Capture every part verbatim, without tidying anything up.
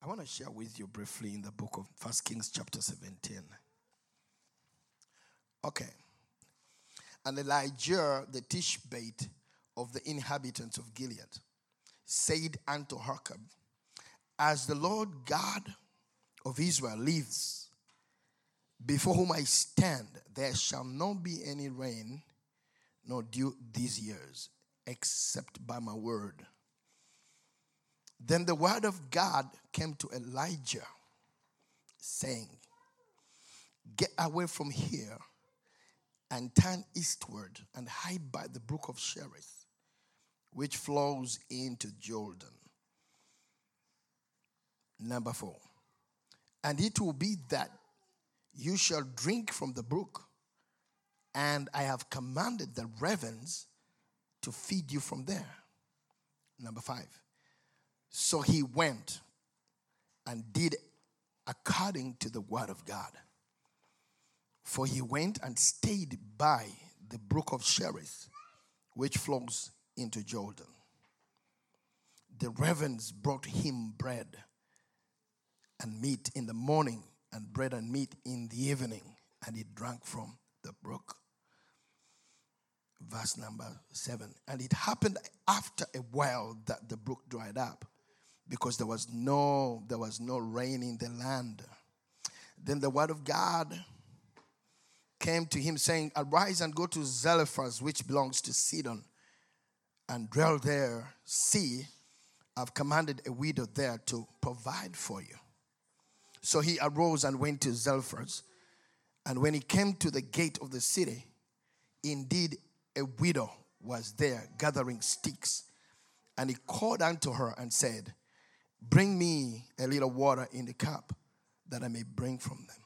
I want to share with you briefly in the book of First Kings chapter seventeen. Okay. And Elijah, the Tishbite of the inhabitants of Gilead, said unto Ahab, as the Lord God of Israel lives, before whom I stand, there shall not be any rain nor dew these years, except by my word. Then the word of God came to Elijah, saying, get away from here and turn eastward and hide by the brook of Cherith, which flows into Jordan. Number four. And it will be that you shall drink from the brook, and I have commanded the ravens to feed you from there. Number five. So he went and did according to the word of God. For he went and stayed by the brook of Cherith, which flows into Jordan. The ravens brought him bread and meat in the morning, and bread and meat in the evening, and he drank from the brook. Verse number seven. And it happened after a while that the brook dried up, because there was no there was no rain in the land. Then the word of God came to him, saying, arise and go to Zarephath, which belongs to Sidon, and dwell there. See, I've commanded a widow there to provide for you. So he arose and went to Zarephath. And when he came to the gate of the city, indeed a widow was there gathering sticks. And he called unto her and said, bring me a little water in the cup, that I may bring from them.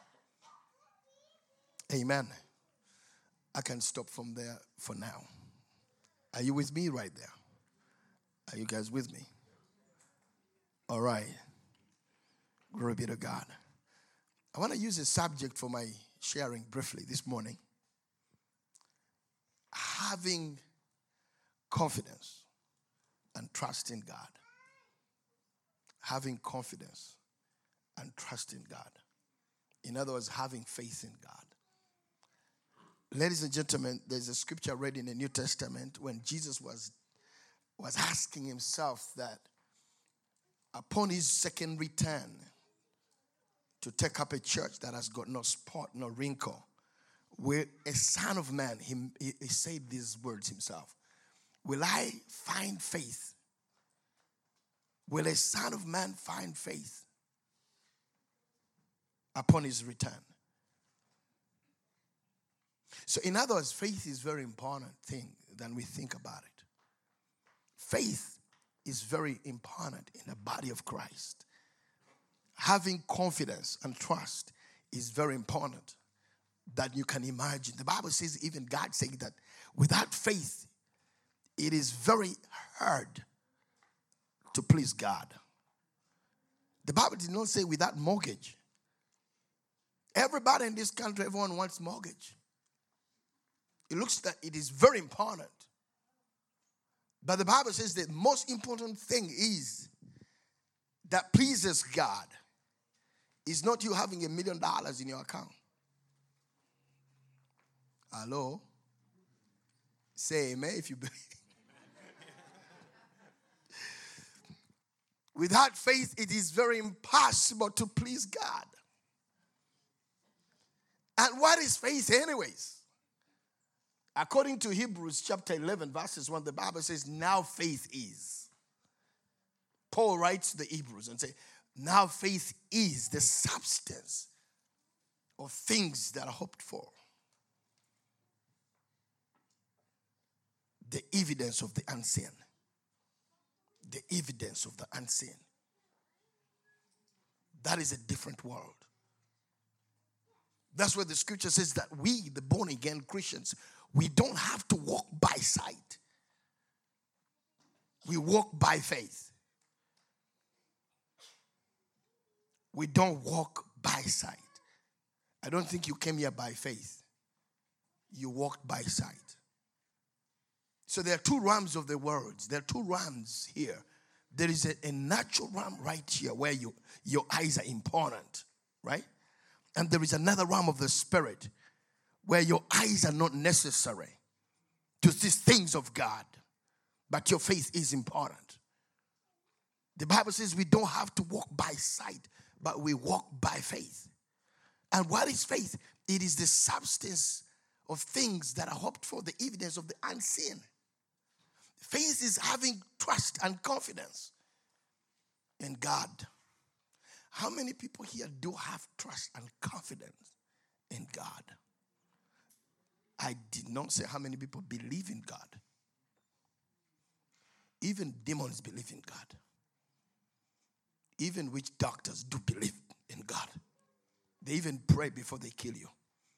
Amen. I can stop from there for now. Are you with me right there? Are you guys with me? All right. Glory be to God. I want to use a subject for my sharing briefly this morning. Having confidence and trust in God. Having confidence and trust in God. In other words, having faith in God. Ladies and gentlemen, there's a scripture read in the New Testament when Jesus was, was asking himself that upon his second return to take up a church that has got no spot, no wrinkle, where a son of man, he, he, he said these words himself, will I find faith? Will a son of man find faith upon his return? So in other words, faith is a very important thing than we think about it. Faith is very important in the body of Christ. Having confidence and trust is very important that you can imagine. The Bible says, even God saying that without faith, it is very hard to please God. The Bible did not say without mortgage. Everybody in this country, everyone wants mortgage. It looks that it is very important. But the Bible says the most important thing is that pleases God is not you having a million dollars in your account. Hello? Say amen if you believe. Without faith, it is very impossible to please God. And what is faith anyways? According to Hebrews chapter eleven, verses one, the Bible says, now faith is. Paul writes to the Hebrews and says, now faith is the substance of things that are hoped for. The evidence of the unseen. The evidence of the unseen. That is a different world. That's where the scripture says that we, the born again Christians, we don't have to walk by sight. We walk by faith. We don't walk by sight. I don't think you came here by faith. You walked by sight. So there are two realms of the words. There are two realms here there is a, a natural realm right here where you, your eyes are important, right? And there is another realm of the spirit where your eyes are not necessary to see things of God, but your faith is important. The Bible says we don't have to walk by sight, but we walk by faith. And what is faith? It is the substance of things that are hoped for, the evidence of the unseen. Faith is having trust and confidence in God. How many people here do have trust and confidence in God? I did not say how many people believe in God. Even demons believe in God. Even witch doctors do believe in God. They even pray before they kill you.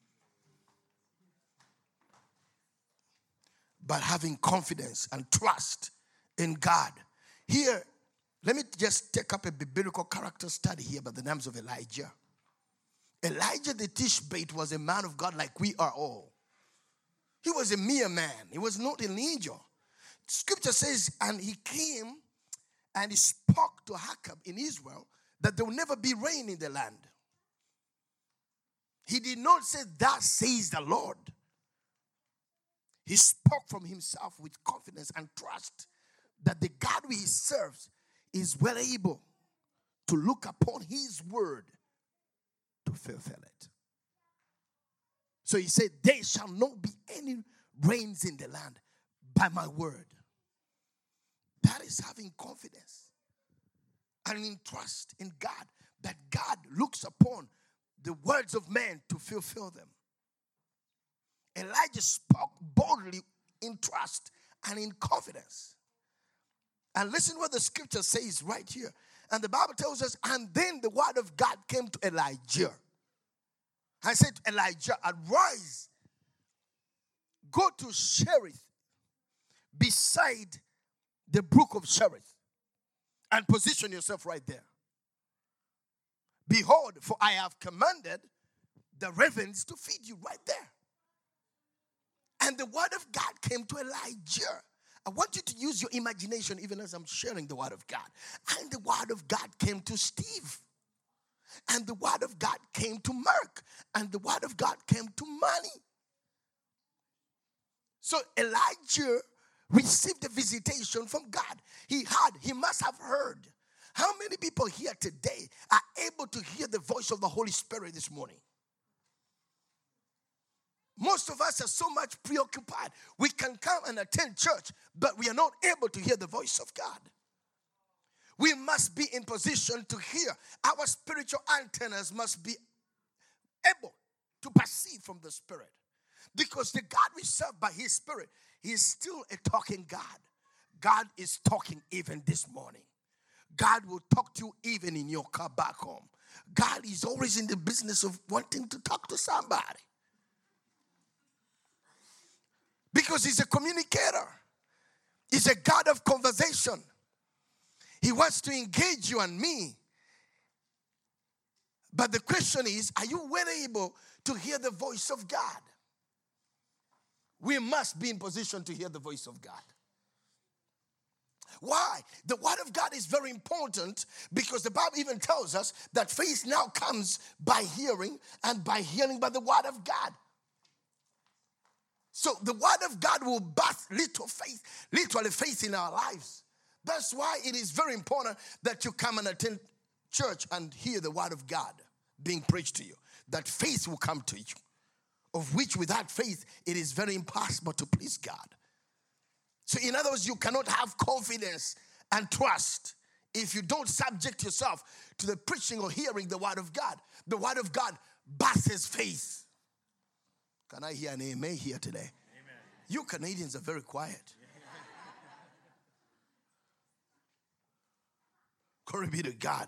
But having confidence and trust in God. Here, let me just take up a biblical character study here by the names of Elijah. Elijah the Tishbite was a man of God like we are all. He was a mere man. He was not an angel. Scripture says, and he came and he spoke to Ahab in Israel that there will never be rain in the land. He did not say, "Thus says the Lord." He spoke from himself with confidence and trust that the God we serve is well able to look upon his word to fulfill it. So he said, "There shall not be any rains in the land by my word." That is having confidence and in trust in God, that God looks upon the words of men to fulfill them. Elijah spoke boldly in trust and in confidence. And listen what the scripture says right here. And the Bible tells us, and then the word of God came to Elijah. I said to Elijah, "Arise, go to Cherith, beside the brook of Cherith, and position yourself right there. Behold, for I have commanded the ravens to feed you," right there. And the word of God came to Elijah. I want you to use your imagination even as I'm sharing the word of God. And the word of God came to Steve. And the word of God came to Mark. And the word of God came to Manny. So Elijah received a visitation from God. He had, he must have heard. How many people here today are able to hear the voice of the Holy Spirit this morning? Most of us are so much preoccupied. We can come and attend church, but we are not able to hear the voice of God. We must be in position to hear. Our spiritual antennas must be able to perceive from the Spirit. Because the God we serve by his Spirit, he is still a talking God. God is talking even this morning. God will talk to you even in your car back home. God is always in the business of wanting to talk to somebody. Because he's a communicator. He's a God of conversation. He wants to engage you and me. But the question is, are you well able to hear the voice of God? We must be in position to hear the voice of God. Why? The word of God is very important because the Bible even tells us that faith now comes by hearing, and by hearing by the word of God. So the word of God will birth little faith, literally faith in our lives. That's why it is very important that you come and attend church and hear the word of God being preached to you. That faith will come to you. Of which without faith, it is very impossible to please God. So in other words, you cannot have confidence and trust if you don't subject yourself to the preaching or hearing the word of God. The word of God births faith. Can I hear an amen here today? Amen. You Canadians are very quiet. Glory be to God.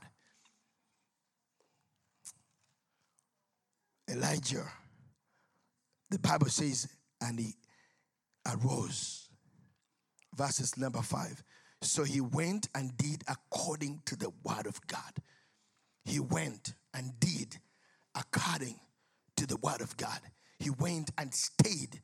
Elijah, the Bible says, and he arose. Verses number five. So he went and did according to the word of God. He went and did according to the word of God. He went and stayed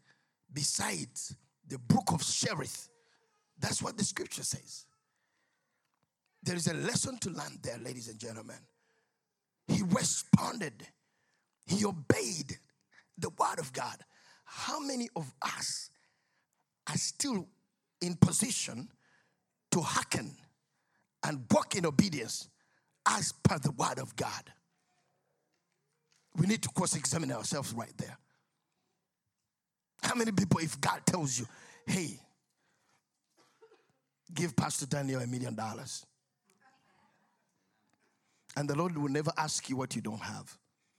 beside the brook of Cherith. That's what the scripture says. There is a lesson to learn there, ladies and gentlemen. He responded. He obeyed the word of God. How many of us are still in position to hearken and walk in obedience as per the word of God? We need to cross-examine ourselves right there. How many people, if God tells you, hey, give Pastor Daniel a million dollars, and the Lord will never ask you what you don't have.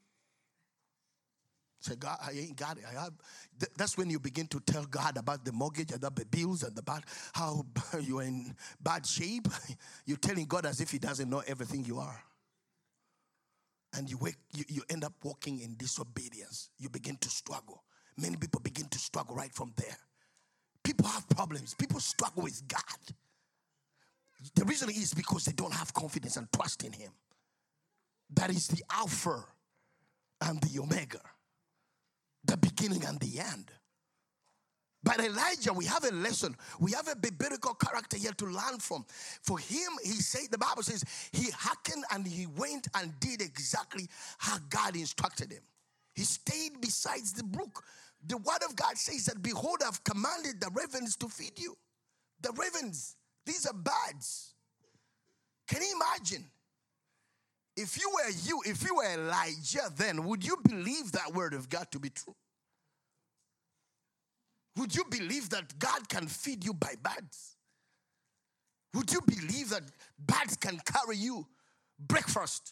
Say, God, I ain't got it. I have. That's when you begin to tell God about the mortgage and the bills and the bad, how you're in bad shape. You're telling God as if he doesn't know everything you are. And you, wake, you, you end up walking in disobedience. You begin to struggle. Many people begin to struggle right from there. People have problems. People struggle with God. The reason is because they don't have confidence and trust in him. That is the Alpha and the Omega, the beginning and the end. But Elijah, we have a lesson. We have a biblical character here to learn from. For him, he said, the Bible says, he hearkened and he went and did exactly how God instructed him. He stayed beside the brook. The word of God says that, behold, I've commanded the ravens to feed you. The ravens, these are birds. Can you imagine? If you were you, if you were Elijah, then would you believe that word of God to be true? Would you believe that God can feed you by birds? Would you believe that birds can carry you breakfast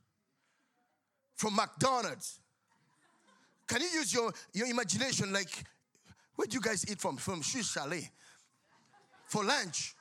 from McDonald's? Can you use your, your imagination? Like, where do you guys eat from? From Swiss Chalet for lunch.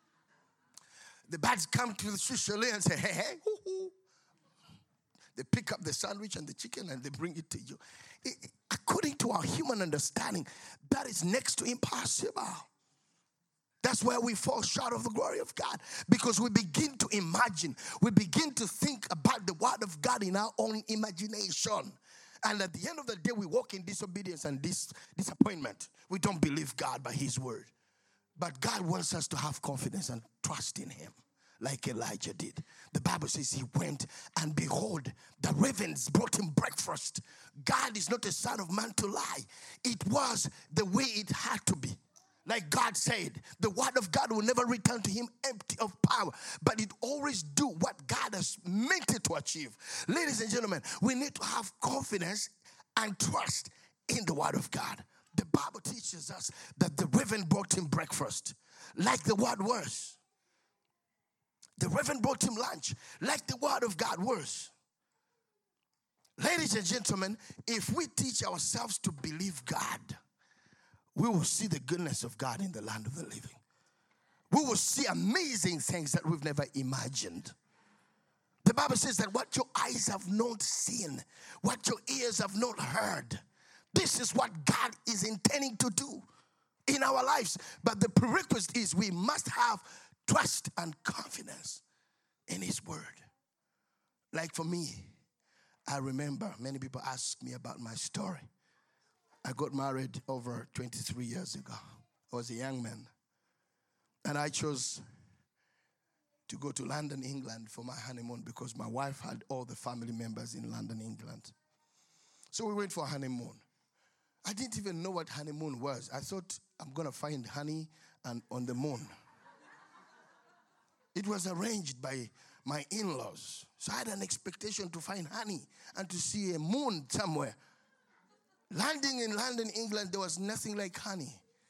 The birds come to the Swiss Chalet and say, hey, hey, hoo, hoo. They pick up the sandwich and the chicken and they bring it to you. It, according to our human understanding, that is next to impossible. That's where we fall short of the glory of God, because we begin to imagine, we begin to think about the word of God in our own imagination. And at the end of the day, we walk in disobedience and dis- disappointment. We don't believe God by his word. But God wants us to have confidence and trust in him, like Elijah did. The Bible says he went, and behold, the ravens brought him breakfast. God is not a son of man to lie. It was the way it had to be. Like God said, the word of God will never return to him empty of power, but it always do what God has meant it to achieve. Ladies and gentlemen, we need to have confidence and trust in the word of God. The Bible teaches us that the raven brought him breakfast, like the word was. The raven brought him lunch, like the word of God was. Ladies and gentlemen, if we teach ourselves to believe God, we will see the goodness of God in the land of the living. We will see amazing things that we've never imagined. The Bible says that what your eyes have not seen, what your ears have not heard, this is what God is intending to do in our lives. But the prerequisite is we must have trust and confidence in his word. Like for me, I remember many people ask me about my story. I got married over twenty-three years ago. I was a young man. And I chose to go to London, England for my honeymoon because my wife had all the family members in London, England. So we went for a honeymoon. I didn't even know what honeymoon was. I thought I'm going to find honey and on the moon. It was arranged by my in-laws. So I had an expectation to find honey and to see a moon somewhere. Landing in London, England, there was nothing like honey.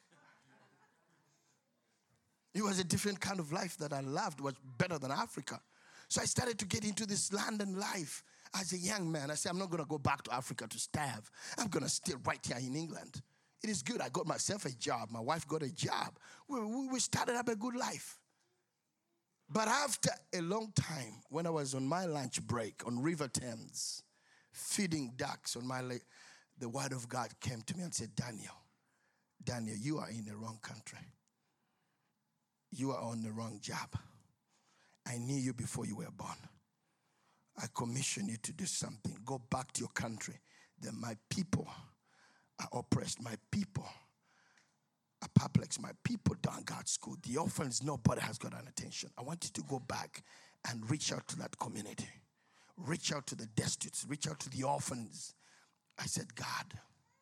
It was a different kind of life that I loved. It was better than Africa. So I started to get into this London life as a young man. I said, I'm not going to go back to Africa to starve. I'm going to stay right here in England. It is good. I got myself a job. My wife got a job. We, we started up a good life. But after a long time, when I was on my lunch break on River Thames, feeding ducks on my lake, the word of God came to me and said, Daniel, Daniel, you are in the wrong country. You are on the wrong job. I knew you before you were born. I commission you to do something. Go back to your country. Then my people are oppressed. My people apoplex. My people don't got school. The orphans, nobody has got an attention. I want you to go back and reach out to that community. Reach out to the destitutes. Reach out to the orphans. I said, God,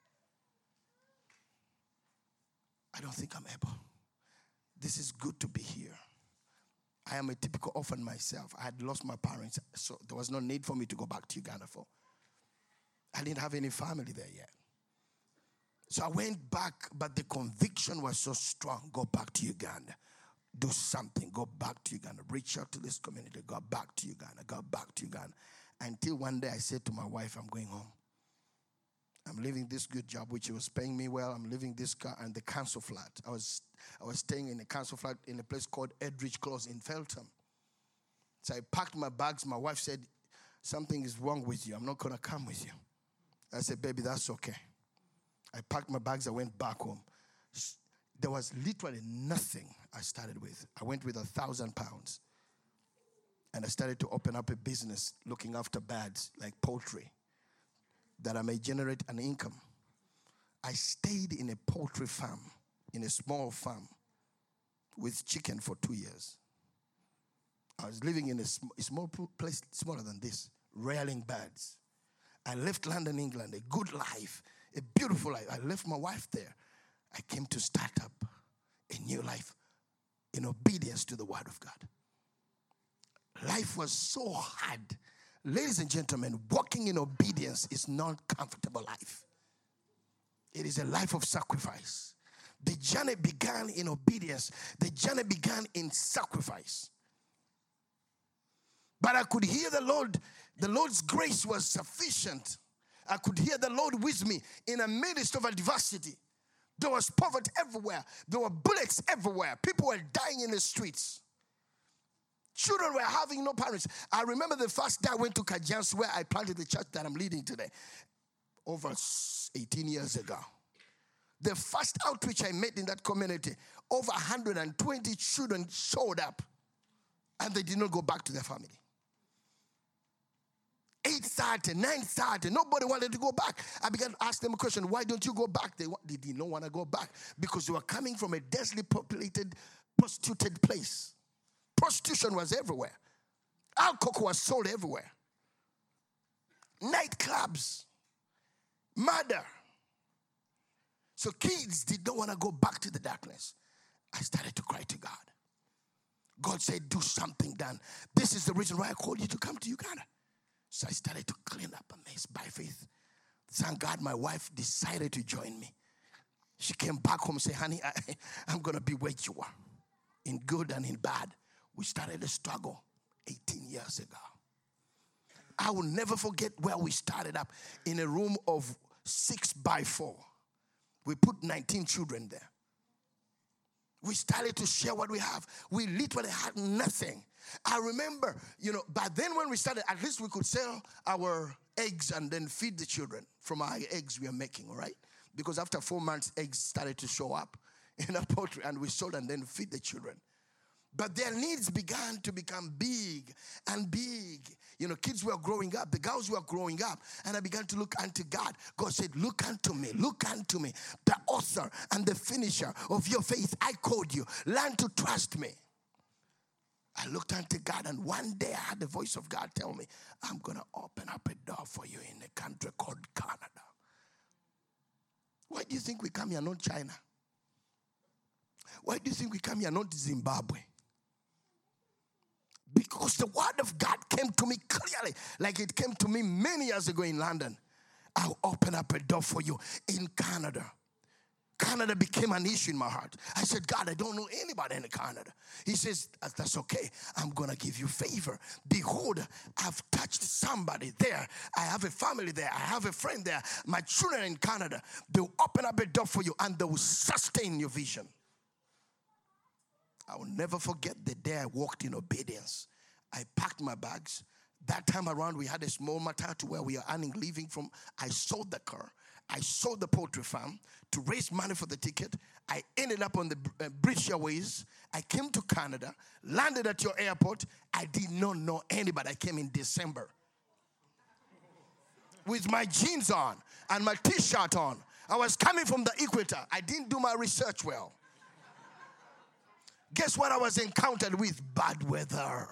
I don't think I'm able. This is good to be here. I am a typical orphan myself. I had lost my parents, so there was no need for me to go back to Uganda for. I didn't have any family there yet. So I went back, but the conviction was so strong. Go back to Uganda. Do something. Go back to Uganda. Reach out to this community. Go back to Uganda. Go back to Uganda. Until one day I said to my wife, I'm going home. I'm leaving this good job, which was paying me well. I'm leaving this car and the council flat. I was I was staying in a council flat in a place called Edridge Close in Feltham. So I packed my bags. My wife said, something is wrong with you. I'm not going to come with you. I said, baby, that's okay. I packed my bags. I went back home. There was literally nothing I started with. I went with a thousand pounds. And I started to open up a business looking after birds like poultry, that I may generate an income. I stayed in a poultry farm, in a small farm, with chicken for two years. I was living in a, sm- a small place, smaller than this, rearing birds. I left London, England, a good life, a beautiful life. I left my wife there. I came to start up a new life in obedience to the word of God. Life was so hard. Ladies and gentlemen, walking in obedience is not a comfortable life. It is a life of sacrifice. The journey began in obedience. The journey began in sacrifice. But I could hear the Lord. The Lord's grace was sufficient. I could hear the Lord with me in the midst of adversity. There was poverty everywhere. There were bullets everywhere. People were dying in the streets. Children were having no parents. I remember the first day I went to Kajians, where I planted the church that I'm leading today, over eighteen years ago. The first outreach I made in that community, over one hundred twenty children showed up, and they did not go back to their family. eight thirty, nine thirty, nobody wanted to go back. I began to ask them a question, why don't you go back? They, they did not want to go back because they were coming from a densely populated, prostituted place. Prostitution was everywhere. Alcohol was sold everywhere. Nightclubs. Murder. So kids did not want to go back to the darkness. I started to cry to God. God said, do something, Dan. This is the reason why I called you to come to Uganda. So I started to clean up a mess by faith. Thank God my wife decided to join me. She came back home and said, honey, I, I'm going to be where you are, in good and in bad. We started a struggle eighteen years ago. I will never forget where we started up in a room of six by four. We put nineteen children there. We started to share what we have. We literally had nothing. I remember, you know, but then when we started, at least we could sell our eggs and then feed the children from our eggs we are making, all right? Because after four months, eggs started to show up in our poultry, and we sold and then feed the children. But their needs began to become big and big. You know, kids were growing up. The girls were growing up. And I began to look unto God. God said, look unto me. Look unto me. The author and the finisher of your faith. I called you. Learn to trust me. I looked unto God, and one day I had the voice of God tell me, I'm going to open up a door for you in a country called Canada. Why do you think we come here, not China? Why do you think we come here, not Zimbabwe? Because the word of God came to me clearly, like it came to me many years ago in London. I'll open up a door for you in Canada. Canada became an issue in my heart. I said, God, I don't know anybody in Canada. He says, that's okay. I'm going to give you favor. Behold, I've touched somebody there. I have a family there. I have a friend there. My children in Canada. They'll open up a door for you, and they will sustain your vision. I will never forget the day I walked in obedience. I packed my bags. That time around, we had a small matatu where we are earning living from. I sold the car. I sold the poultry farm to raise money for the ticket. I ended up on the uh, British Airways. I came to Canada, landed at your airport. I did not know anybody. I came in December with my jeans on and my T-shirt on. I was coming from the equator. I didn't do my research well. Guess what I was encountered with? Bad weather.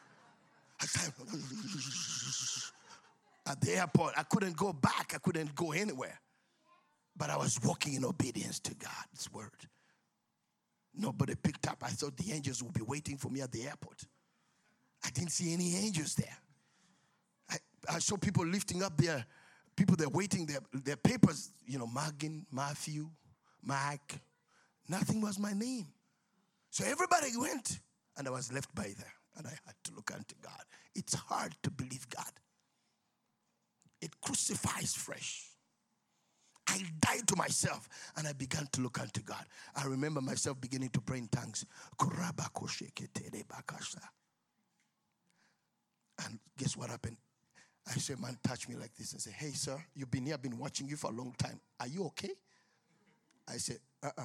At the airport, I couldn't go back. I couldn't go anywhere. But I was walking in obedience to God's word. Nobody picked up. I thought the angels would be waiting for me at the airport. I didn't see any angels there. I, I saw people lifting up their, people they're waiting, their, their papers, you know, Morgan, Matthew, Mike. Nothing was my name. So everybody went, and I was left by there. And I had to look unto God. It's hard to believe God. It crucifies fresh. I died to myself, and I began to look unto God. I remember myself beginning to pray in tongues. And guess what happened? I saw a man touch me like this and say, hey, sir, you've been here, I've been watching you for a long time. Are you okay? I said, uh-uh.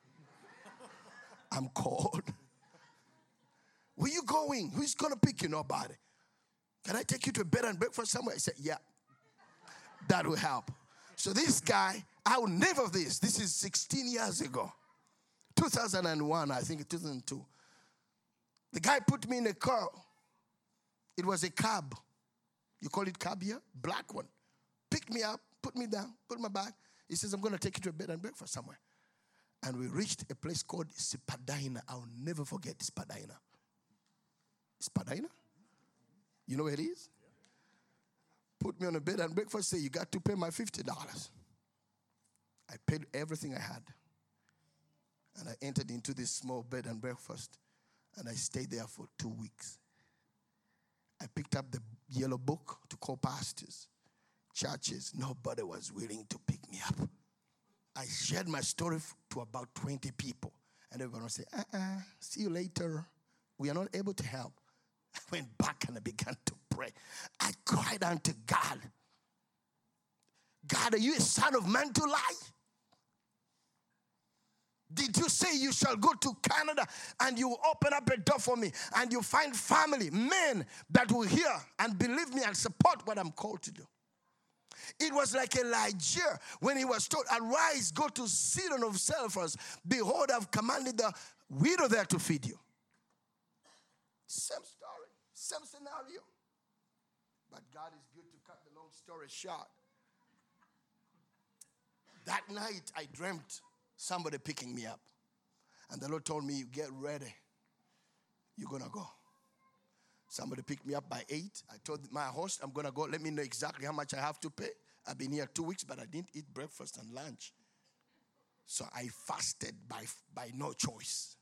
I'm called. Where you going? Who's going to pick you? Nobody. Can I take you to a bed and breakfast somewhere? I said, yeah. That will help. So this guy, I will never this. This is sixteen years ago. two thousand one, I think, two thousand two. The guy put me in a car. It was a cab. You call it cab here? Black one. Picked me up, put me down, put my bag. He says, I'm going to take you to a bed and breakfast somewhere. And we reached a place called Spadina. I'll never forget Spadina. Spadina? You know where it is? Put me on a bed and breakfast, say, you got to pay my fifty dollars. I paid everything I had. And I entered into this small bed and breakfast. And I stayed there for two weeks. I picked up the yellow book to call pastors, churches. Nobody was willing to pick me up. I shared my story to about twenty people. And everyone would say, uh-uh, see you later. We are not able to help. I went back and I began to pray. I cried unto God. God, are you a son of man to lie? Did you say you shall go to Canada and you open up a door for me and you find family, men that will hear and believe me and support what I'm called to do? It was like Elijah when he was told, arise, go to Sidon of Zarephath. Behold, I've commanded the widow there to feed you. Same story, same scenario. But God is good to cut the long story short. That night I dreamt somebody picking me up. And the Lord told me, get ready. You're going to go. Somebody picked me up by eight. I told my host, I'm going to go. Let me know exactly how much I have to pay. I've been here two weeks, but I didn't eat breakfast and lunch. So I fasted by, by no choice.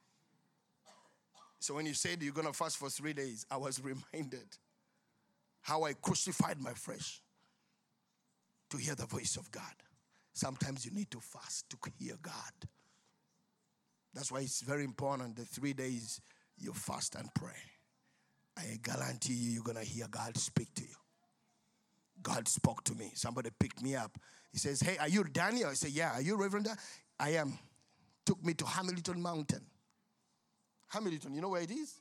So when you said you're going to fast for three days, I was reminded how I crucified my flesh to hear the voice of God. Sometimes you need to fast to hear God. That's why it's very important the three days you fast and pray. I guarantee you, you're going to hear God speak to you. God spoke to me. Somebody picked me up. He says, hey, are you Daniel? I say, yeah. Are you Reverend? I am. Took me to Hamilton Mountain. Hamilton, you know where it is?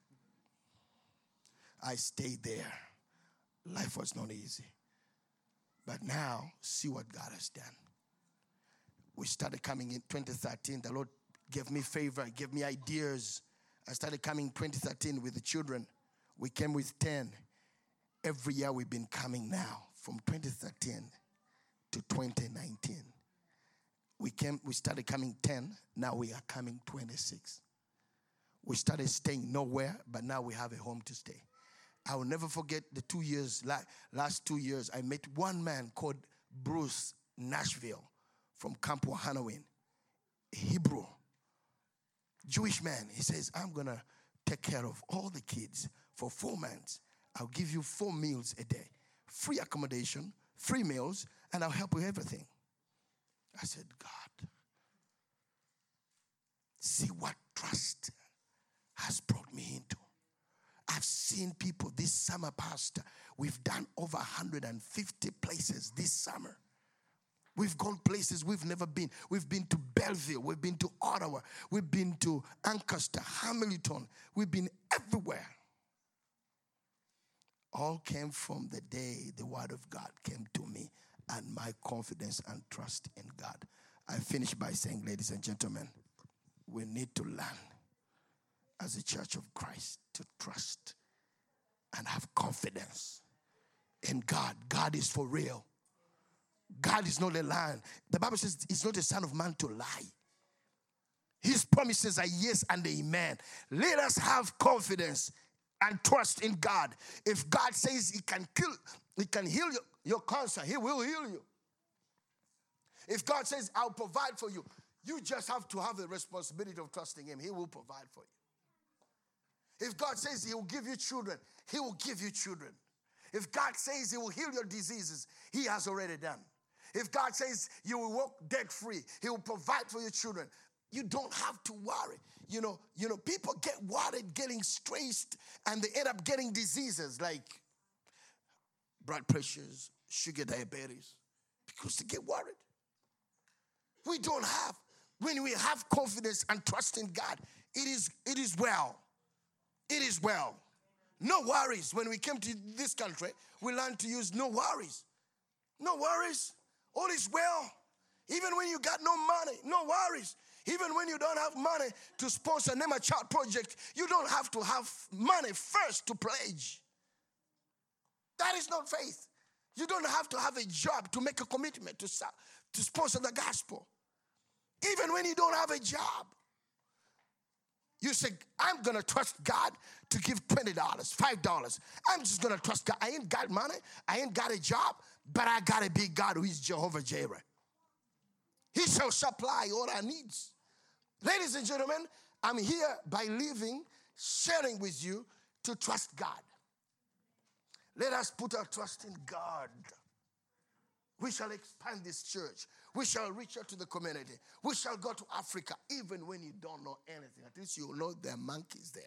I stayed there. Life was not easy. But now, see what God has done. We started coming in twenty thirteen. The Lord gave me favor, gave me ideas. I started coming in twenty thirteen with the children. We came with ten. Every year we've been coming now from twenty thirteen to twenty nineteen. We came, we started coming ten. Now we are coming twenty-six. We started staying nowhere, but now we have a home to stay. I will never forget the two years, last two years, I met one man called Bruce Nashville from Camp Wahanawin, a Hebrew, Jewish man. He says, I'm going to take care of all the kids for four months. I'll give you four meals a day, free accommodation, free meals, and I'll help with everything. I said, God, see what trust has brought me into. I've seen people this summer, Pastor. We've done over one hundred fifty places this summer. We've gone places we've never been. We've been to Belleville. We've been to Ottawa. We've been to Ancaster, Hamilton. We've been everywhere. All came from the day the word of God came to me. and my confidence and trust in God. I finish by saying, ladies and gentlemen, we need to learn as a church of Christ to trust and have confidence in God. God is for real. God is not a liar. The Bible says he's not a son of man to lie. His promises are yes and amen. Let us have confidence and trust in God. If God says he can kill, he can heal your, your cancer, he will heal you. If God says I'll provide for you, you just have to have the responsibility of trusting him. He will provide for you. If God says he will give you children, he will give you children. If God says he will heal your diseases, he has already done. If God says you will walk debt-free, he will provide for your children. You don't have to worry. You know, you know, people get worried getting stressed and they end up getting diseases like blood pressures, sugar diabetes, because they get worried. We don't have. When we have confidence and trust in God, it is, it is well. It is well. No worries. When we came to this country, we learned to use no worries. No worries. All is well. Even when you got no money, no worries. Even when you don't have money to sponsor Name a Child project, you don't have to have money first to pledge. That is not faith. You don't have to have a job to make a commitment to, to sponsor the gospel. Even when you don't have a job, you say, I'm going to trust God to give twenty dollars, five dollars. I'm just going to trust God. I ain't got money. I ain't got a job, but I got a big God who is Jehovah Jireh. He shall supply all our needs. Ladies and gentlemen, I'm here by living, sharing with you to trust God. Let us put our trust in God. We shall expand this church. We shall reach out to the community. We shall go to Africa, even when you don't know anything. At least you'll know there are monkeys there.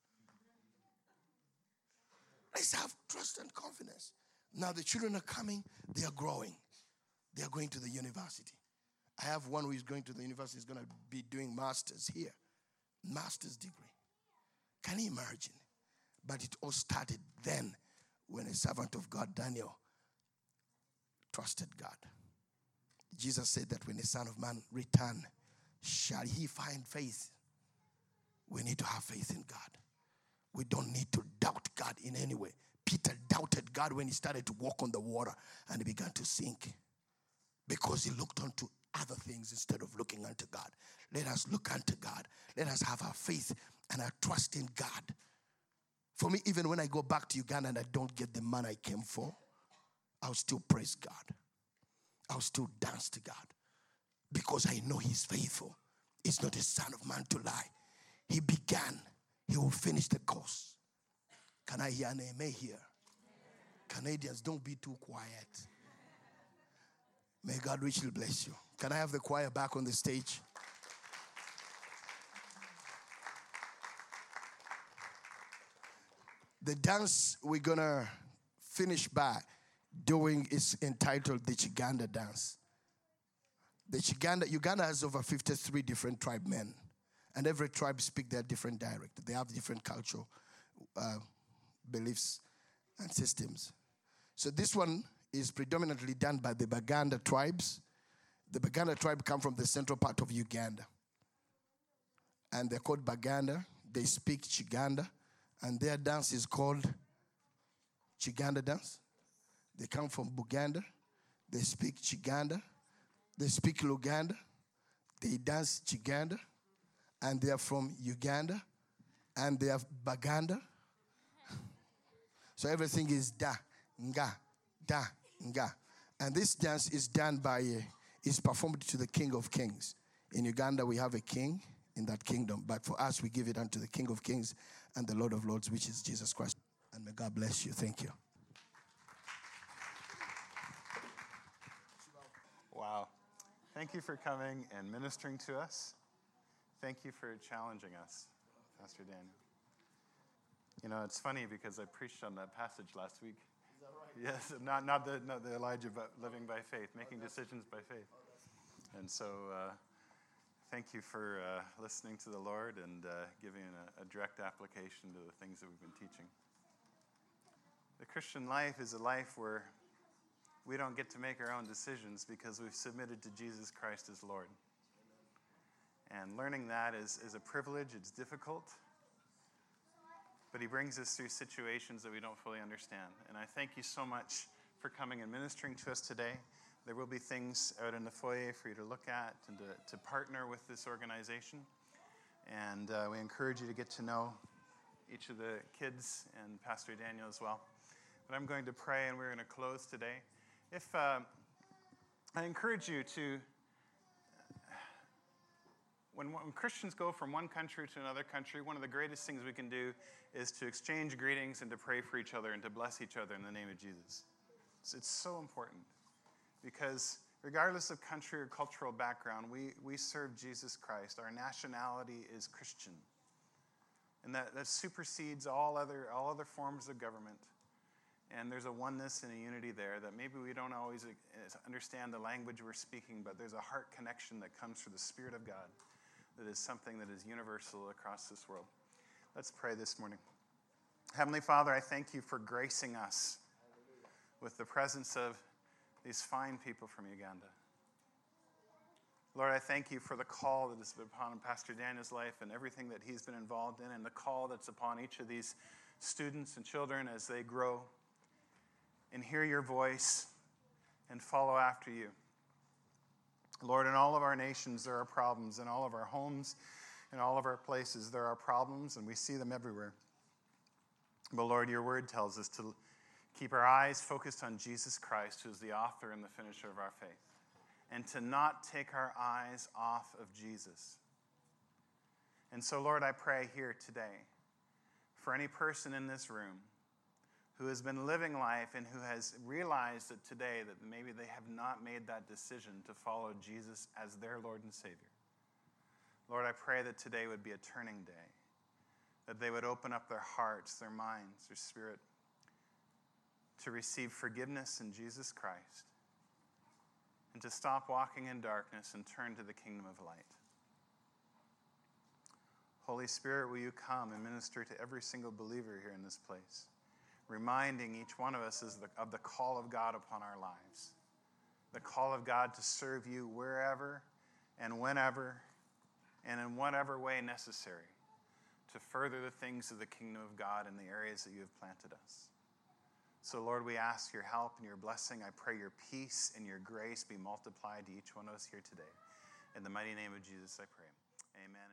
Let's have trust and confidence. Now the children are coming. They are growing. They are going to the university. I have one who is going to the university. He's going to be doing masters here. Master's degree. Can you imagine? But it all started then when a servant of God, Daniel, trusted God. Jesus said that when the Son of Man return, shall he find faith? We need to have faith in God. We don't need to doubt God in any way. Peter doubted God when he started to walk on the water and he began to sink because he looked onto other things instead of looking unto God. Let us look unto God. Let us have our faith and our trust in God. For me, even when I go back to Uganda and I don't get the man I came for, I'll still praise God. I'll still dance to God because I know he's faithful. He's not a son of man to lie. He began. He will finish the course. Can I hear an amen here? Canadians, don't be too quiet. May God richly bless you. Can I have the choir back on the stage? The dance we're going to finish by doing is entitled the Chiganda dance. The Chiganda, Uganda has over fifty-three different tribe men. And every tribe speaks their different dialect. They have different cultural uh, beliefs and systems. So this one is predominantly done by the Baganda tribes. The Baganda tribe come from the central part of Uganda. And they're called Baganda. They speak Chiganda. And their dance is called Chiganda dance. They come from Buganda. They speak Chiganda. They speak Luganda. They dance Chiganda. And they are from Uganda. And they have Baganda. So everything is da, nga, da, nga. And this dance is done by, uh, is performed to the King of Kings. In Uganda, we have a king in that kingdom. But for us, we give it unto the King of Kings and the Lord of Lords, which is Jesus Christ. And may God bless you. Thank you. Wow. Thank you for coming and ministering to us. Thank you for challenging us, Pastor Daniel. You know, it's funny because I preached on that passage last week. Is that right? Yes, not not the not the Elijah, but living by faith, making oh, decisions by faith. Oh, and so, uh, thank you for uh, listening to the Lord and uh, giving a, a direct application to the things that we've been teaching. The Christian life is a life where we don't get to make our own decisions because we've submitted to Jesus Christ as Lord. And learning that is, is a privilege. It's difficult. But he brings us through situations that we don't fully understand. And I thank you so much for coming and ministering to us today. There will be things out in the foyer for you to look at and to, to partner with this organization. And uh, we encourage you to get to know each of the kids and Pastor Daniel as well. But I'm going to pray and we're going to close today. If uh, I encourage you to, when, when Christians go from one country to another country, one of the greatest things we can do is to exchange greetings and to pray for each other and to bless each other in the name of Jesus. It's, it's so important because regardless of country or cultural background, we, we serve Jesus Christ. Our nationality is Christian. And that, that supersedes all other, all other forms of government. And there's a oneness and a unity there that maybe we don't always understand the language we're speaking, but there's a heart connection that comes through the Spirit of God that is something that is universal across this world. Let's pray this morning. Heavenly Father, I thank you for gracing us with the presence of these fine people from Uganda. Lord, I thank you for the call that is upon Pastor Daniel's life and everything that he's been involved in, and the call that's upon each of these students and children as they grow and hear your voice and follow after you. Lord, in all of our nations there are problems. In all of our homes, in all of our places there are problems, and we see them everywhere. But Lord, your word tells us to keep our eyes focused on Jesus Christ, who is the author and the finisher of our faith, and to not take our eyes off of Jesus. And so, Lord, I pray here today for any person in this room who has been living life and who has realized that today that maybe they have not made that decision to follow Jesus as their Lord and Savior. Lord, I pray that today would be a turning day, that they would open up their hearts, their minds, their spirit to receive forgiveness in Jesus Christ and to stop walking in darkness and turn to the kingdom of light. Holy Spirit, will you come and minister to every single believer here in this place, reminding each one of us of the call of God upon our lives, the call of God to serve you wherever and whenever and in whatever way necessary to further the things of the kingdom of God in the areas that you have planted us. So, Lord, we ask your help and your blessing. I pray your peace and your grace be multiplied to each one of us here today. In the mighty name of Jesus, I pray. Amen.